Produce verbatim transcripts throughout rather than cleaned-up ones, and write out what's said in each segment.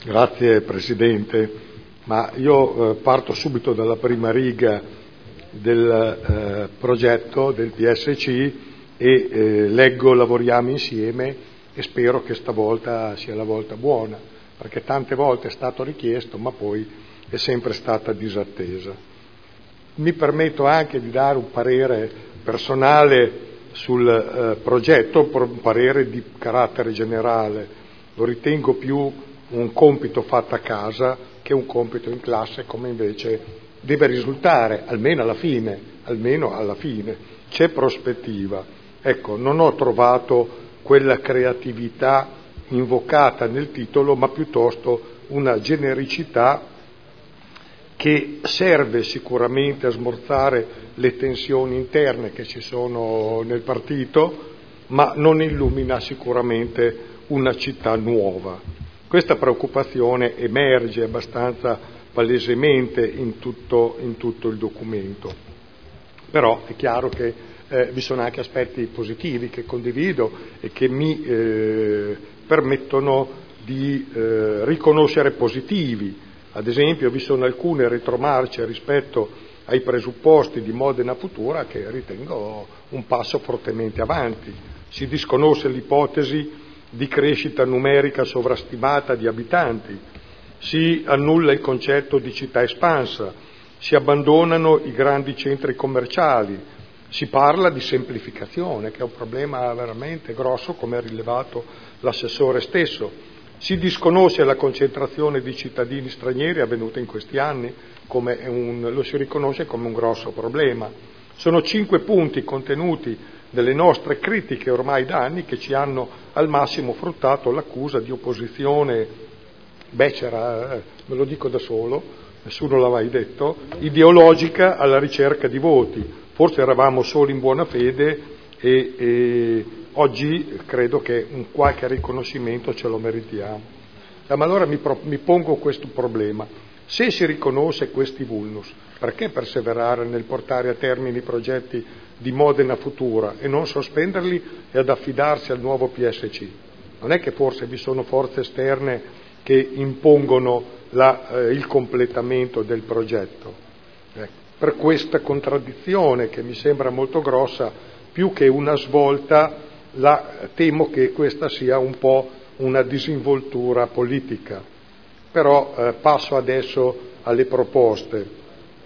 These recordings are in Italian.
Grazie Presidente, ma io eh, parto subito dalla prima riga del eh, progetto del P S C e eh, leggo lavoriamo insieme e spero che stavolta sia la volta buona, perché tante volte è stato richiesto ma poi è sempre stata disattesa. Mi permetto anche di dare un parere personale sul eh, progetto, un parere di carattere generale. Lo ritengo più un compito fatto a casa che un compito in classe, come invece deve risultare, almeno alla fine, almeno alla fine. C'è prospettiva. Ecco, non ho trovato quella creatività invocata nel titolo, ma piuttosto una genericità che serve sicuramente a smorzare le tensioni interne che ci sono nel partito, ma non illumina sicuramente una città nuova. Questa preoccupazione emerge abbastanza palesemente in tutto, in tutto il documento. Però è chiaro che eh, vi sono anche aspetti positivi che condivido e che mi eh, permettono di eh, riconoscere positivi. Ad esempio vi sono alcune retromarce rispetto ai presupposti di Modena Futura che ritengo un passo fortemente avanti. Si disconosce l'ipotesi di crescita numerica sovrastimata di abitanti, si annulla il concetto di città espansa, si abbandonano i grandi centri commerciali, si parla di semplificazione, che è un problema veramente grosso, come ha rilevato l'assessore stesso, si disconosce la concentrazione di cittadini stranieri avvenuta in questi anni, come un, lo si riconosce come un grosso problema. Sono cinque punti contenuti delle nostre critiche ormai da anni che ci hanno al massimo fruttato l'accusa di opposizione becera, eh, me lo dico da solo, nessuno l'ha mai detto, ideologica alla ricerca di voti. Forse eravamo solo in buona fede e, e oggi credo che un qualche riconoscimento ce lo meritiamo. Eh, ma allora mi, pro, mi pongo questo problema. Se si riconosce questi vulnus, perché perseverare nel portare a termine i progetti di Modena Futura e non sospenderli e ad affidarsi al nuovo P S C? Non è che forse vi sono forze esterne che impongono la, eh, il completamento del progetto? Eh, per questa contraddizione che mi sembra molto grossa, più che una svolta, la, temo che questa sia un po' una disinvoltura politica. Però eh, passo adesso alle proposte.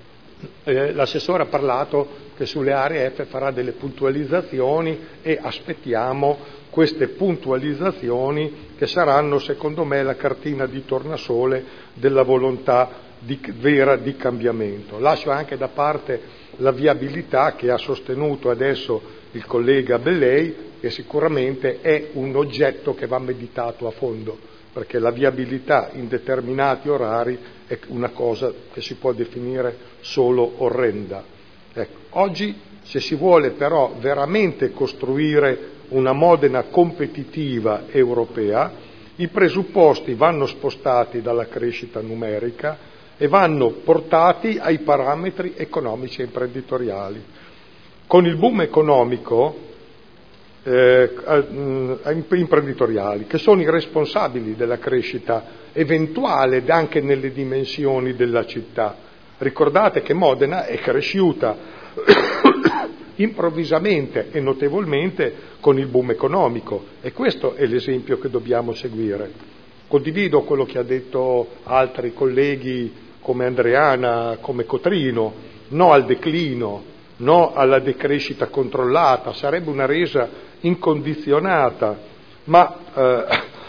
Eh, l'assessore ha parlato che sulle aree F farà delle puntualizzazioni e aspettiamo queste puntualizzazioni che saranno secondo me la cartina di tornasole della volontà di, vera di cambiamento. Lascio anche da parte la viabilità che ha sostenuto adesso il collega Bellei, che sicuramente è un oggetto che va meditato a fondo, perché la viabilità in determinati orari è una cosa che si può definire solo orrenda. Ecco, oggi, se si vuole però veramente costruire una Modena competitiva europea, i presupposti vanno spostati dalla crescita numerica e vanno portati ai parametri economici e imprenditoriali. Con il boom economico Eh, imprenditoriali, che sono i responsabili della crescita eventuale anche nelle dimensioni della città. Ricordate che Modena è cresciuta improvvisamente e notevolmente con il boom economico e questo è l'esempio che dobbiamo seguire. Condivido quello che ha detto altri colleghi come Andreana, come Cotrino, no al declino, no alla decrescita controllata, sarebbe una resa incondizionata, ma eh,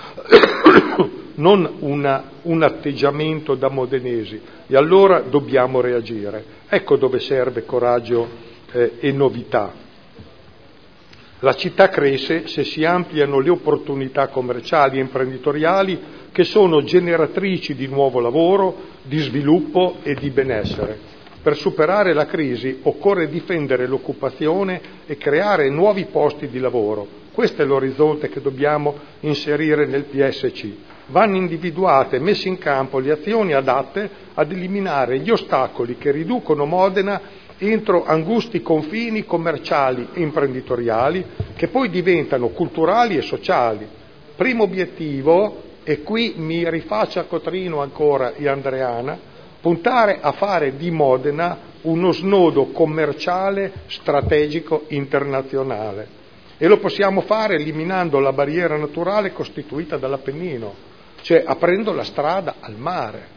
non una, un atteggiamento da modenesi, e allora dobbiamo reagire. Ecco dove serve coraggio eh, e novità. La città cresce se si ampliano le opportunità commerciali e imprenditoriali che sono generatrici di nuovo lavoro, di sviluppo e di benessere. Per superare la crisi occorre difendere l'occupazione e creare nuovi posti di lavoro. Questo è l'orizzonte che dobbiamo inserire nel P S C. Vanno individuate e messe in campo le azioni adatte ad eliminare gli ostacoli che riducono Modena entro angusti confini commerciali e imprenditoriali che poi diventano culturali e sociali. Primo obiettivo e qui mi rifaccio a Cotrino ancora e Andreana, puntare a fare di Modena uno snodo commerciale strategico internazionale, e lo possiamo fare eliminando la barriera naturale costituita dall'Appennino, cioè aprendo la strada al mare.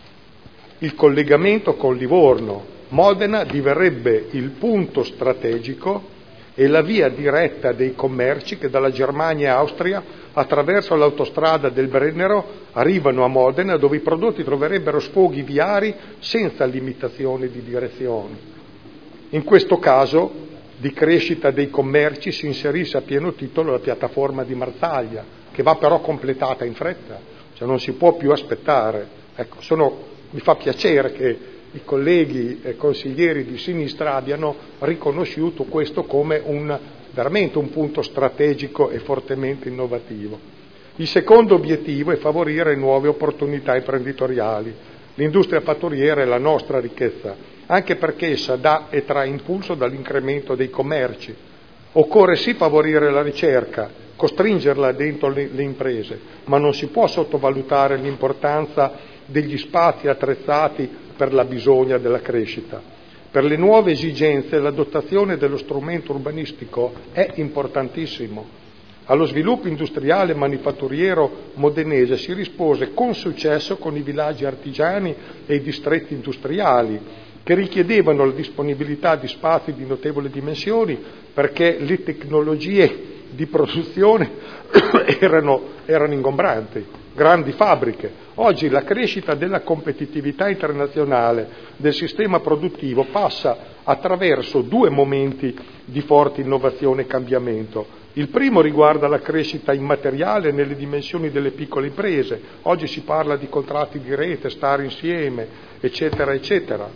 Il collegamento con Livorno, Modena diverrebbe il punto strategico e la via diretta dei commerci che dalla Germania e Austria, attraverso l'autostrada del Brennero, arrivano a Modena, dove i prodotti troverebbero sfoghi viari senza limitazioni di direzione. In questo caso di crescita dei commerci si inserisce a pieno titolo la piattaforma di Marsaglia, che va però completata in fretta, cioè non si può più aspettare. Ecco, sono, mi fa piacere che i colleghi eh, consiglieri di sinistra abbiano riconosciuto questo come un, veramente un punto strategico e fortemente innovativo. Il secondo obiettivo è favorire nuove opportunità imprenditoriali. L'industria fatturiera è la nostra ricchezza, anche perché essa dà e trae impulso dall'incremento dei commerci. Occorre sì favorire la ricerca, costringerla dentro le, le imprese, ma non si può sottovalutare l'importanza degli spazi attrezzati per la bisogna della crescita. Per le nuove esigenze la dotazione dello strumento urbanistico è importantissimo. Allo sviluppo industriale e manifatturiero modenese si rispose con successo con i villaggi artigiani e i distretti industriali, che richiedevano la disponibilità di spazi di notevoli dimensioni perché le tecnologie di produzione erano, erano ingombranti. Grandi fabbriche. Oggi la crescita della competitività internazionale del sistema produttivo passa attraverso due momenti di forte innovazione e cambiamento. Il primo riguarda la crescita immateriale nelle dimensioni delle piccole imprese. Oggi si parla di contratti di rete, stare insieme, eccetera, eccetera,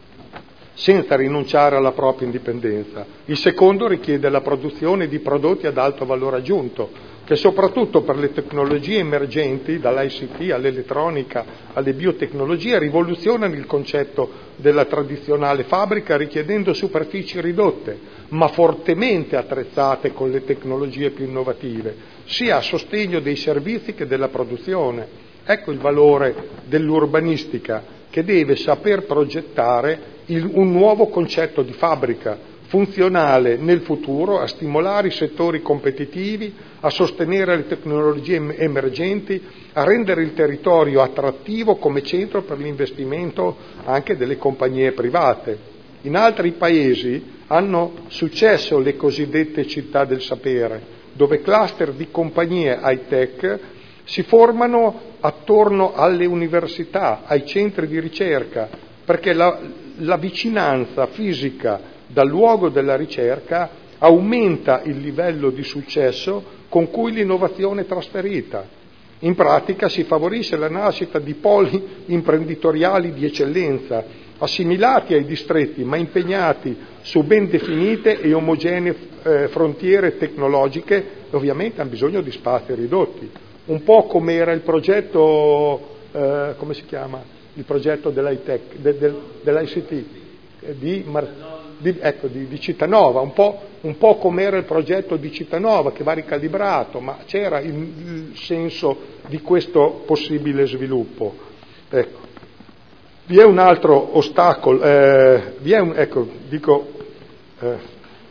senza rinunciare alla propria indipendenza. Il secondo richiede la produzione di prodotti ad alto valore aggiunto, che soprattutto per le tecnologie emergenti, dall'I C T all'elettronica alle biotecnologie, rivoluzionano il concetto della tradizionale fabbrica, richiedendo superfici ridotte, ma fortemente attrezzate con le tecnologie più innovative, sia a sostegno dei servizi che della produzione. Ecco il valore dell'urbanistica, che deve saper progettare il, un nuovo concetto di fabbrica, funzionale nel futuro a stimolare i settori competitivi, a sostenere le tecnologie emergenti, a rendere il territorio attrattivo come centro per l'investimento anche delle compagnie private. In altri paesi hanno successo le cosiddette città del sapere, dove cluster di compagnie high-tech si formano attorno alle università, ai centri di ricerca, perché la, la vicinanza fisica dal luogo della ricerca aumenta il livello di successo con cui l'innovazione è trasferita. In pratica si favorisce la nascita di poli imprenditoriali di eccellenza, assimilati ai distretti ma impegnati su ben definite e omogenee eh, frontiere tecnologiche, ovviamente hanno bisogno di spazi ridotti. Un po' come era il progetto, eh, come si chiama? Il progetto dell'I T, de, de, dell'I C T, eh, di, di, ecco, di, di Cittànova, un po', un po' come era il progetto di Cittànova, che va ricalibrato, ma c'era il, il senso di questo possibile sviluppo. Ecco. Vi è un altro ostacolo, eh, vi è un, ecco, dico, eh,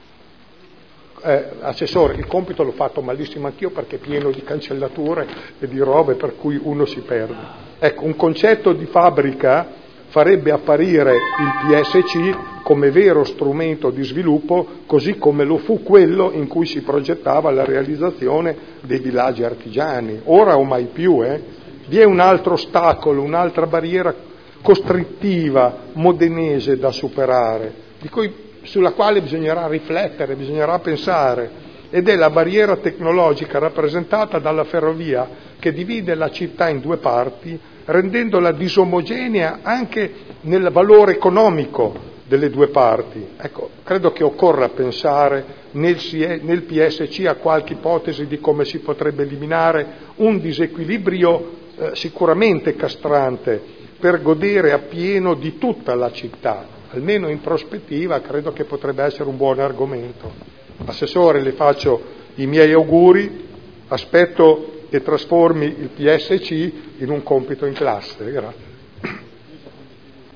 eh, assessore, il compito l'ho fatto malissimo anch'io perché è pieno di cancellature e di robe per cui uno si perde. Ecco, un concetto di fabbrica farebbe apparire il P S C come vero strumento di sviluppo, così come lo fu quello in cui si progettava la realizzazione dei villaggi artigiani. Ora o mai più, eh? Vi è un altro ostacolo, un'altra barriera costrittiva modenese da superare, di cui, sulla quale bisognerà riflettere, bisognerà pensare, ed è la barriera tecnologica rappresentata dalla ferrovia che divide la città in due parti, rendendola disomogenea anche nel valore economico delle due parti. Ecco, credo che occorra pensare nel, nel P S C a qualche ipotesi di come si potrebbe eliminare un disequilibrio eh, sicuramente castrante, per godere appieno di tutta la città, almeno in prospettiva credo che potrebbe essere un buon argomento. Assessore, le faccio i miei auguri, aspetto che trasformi il P S C in un compito in classe. Grazie.